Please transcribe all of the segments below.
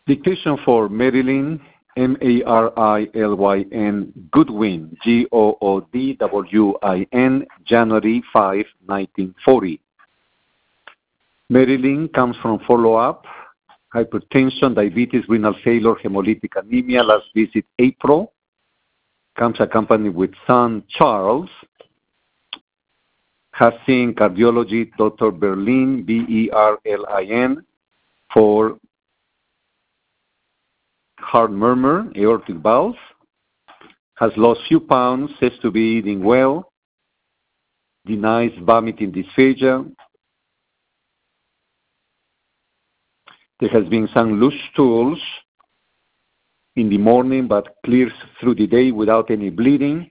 Dictation for Marilyn, Marilyn Goodwin, Goodwin, January 5, 1940. Marilyn comes from follow-up, hypertension, diabetes, renal failure, hemolytic anemia, last visit April. Comes accompanied with son Charles. Has seen cardiology, Dr. Berlin, Berlin, for heart murmur, aortic valve. Has lost few pounds, says to be eating well. Denies vomiting dysphagia. There has been some loose stools in the morning, but clears through the day without any bleeding.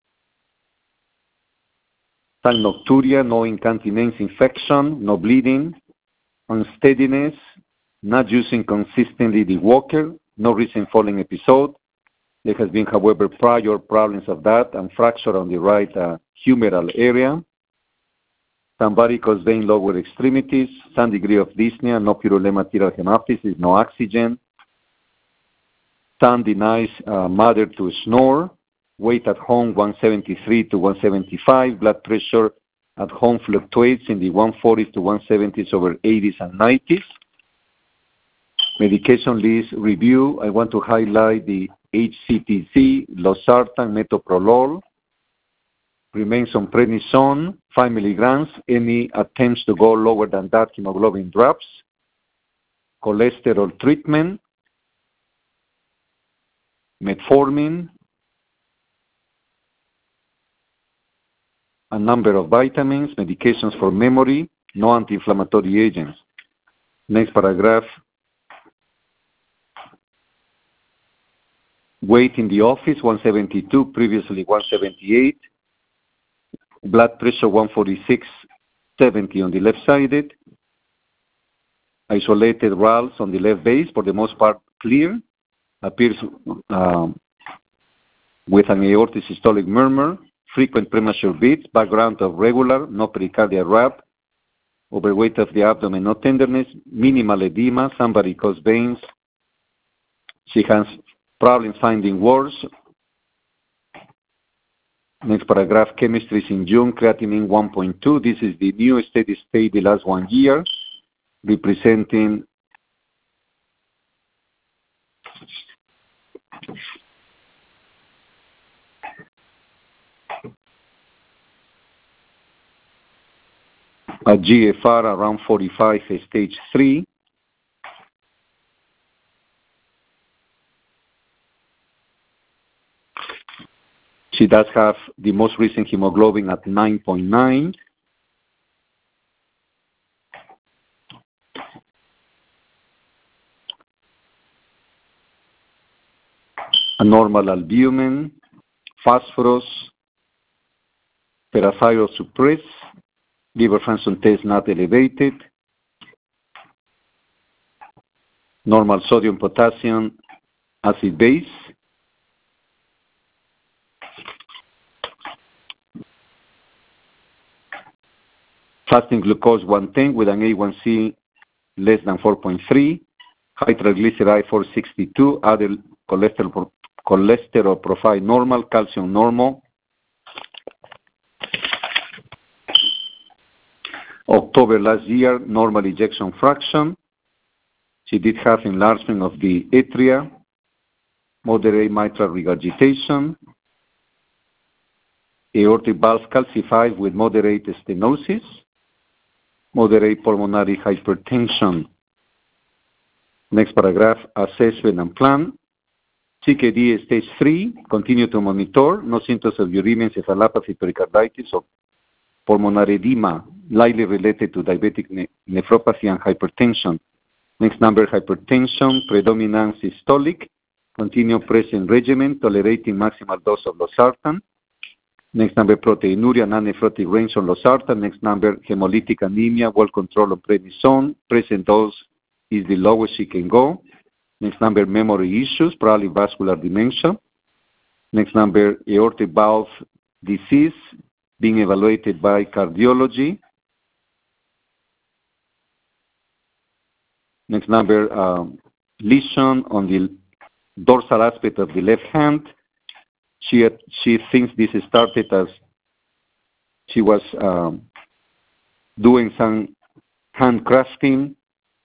Some nocturia, no incontinence infection, no bleeding, unsteadiness, not using consistently the walker, no recent falling episode. There has been, however, prior problems of that and fracture on the right humeral area. Some varicose vein lower extremities, some degree of dyspnea, no purulema material hemoptysis, no oxygen. Son denies mother to snore. Weight at home 173 to 175. Blood pressure at home fluctuates in the 140s to 170s over 80s and 90s. Medication list review. I want to highlight the HCTC, losartan, metoprolol. Remains on prednisone, 5 milligrams. Any attempts to go lower than that, hemoglobin drops. Cholesterol treatment. Metformin. A number of vitamins, medications for memory, no anti-inflammatory agents. Next paragraph. Weight in the office, 172, previously 178. Blood pressure, 146/70 on the left-sided. Isolated RALs on the left base, for the most part clear. Appears with an aortic systolic murmur. Frequent premature beats, background of regular, no pericardial rap, overweight of the abdomen, no tenderness, minimal edema, some varicose veins. She has problems finding words. Next paragraph, chemistry is in June, creatinine 1.2. This is the new steady state the last 1 year, representing a GFR around 45, stage 3. She does have the most recent hemoglobin at 9.9. A normal albumin, phosphorus, parathyroid suppressed, liver function test not elevated, normal sodium, potassium, acid base, fasting glucose 110 with an A1C less than 4.3, high triglyceride 462, other cholesterol profile normal, calcium normal. October last year, normal ejection fraction. She did have enlargement of the atria, moderate mitral regurgitation, aortic valve calcified with moderate stenosis, moderate pulmonary hypertension. Next paragraph, assessment and plan. CKD stage 3, continue to monitor, no symptoms of uremia, encephalopathy, pericarditis, or pulmonary edema, likely related to diabetic nephropathy and hypertension. Next number, hypertension, predominant systolic, continue present regimen, tolerating maximal dose of losartan. Next number, proteinuria, non-nephrotic range on losartan. Next number, hemolytic anemia, well controlled on prednisone. Present dose is the lowest she can go. Next number, memory issues, probably vascular dementia. Next number, aortic valve disease, being evaluated by cardiology. Next number, lesion on the dorsal aspect of the left hand. She thinks this started as she was doing some handcrafting,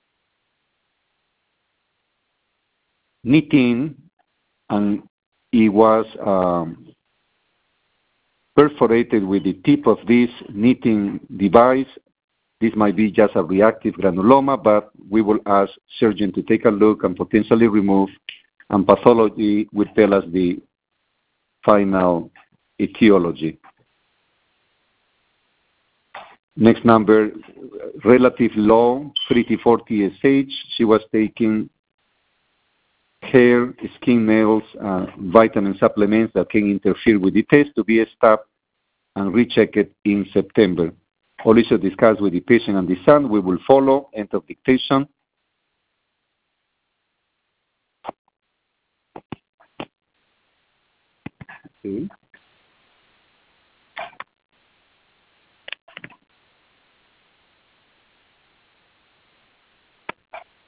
knitting, and it was perforated with the tip of this knitting device. This might be just a reactive granuloma, but we will ask surgeon to take a look and potentially remove, and pathology will tell us the final etiology. Next number, relative low, 3T4 TSH. She was taking hair, skin, nails, vitamin supplements that can interfere with the test to be stopped and rechecked in September. All issues discussed with the patient and the son. We will follow. End of dictation. Okay.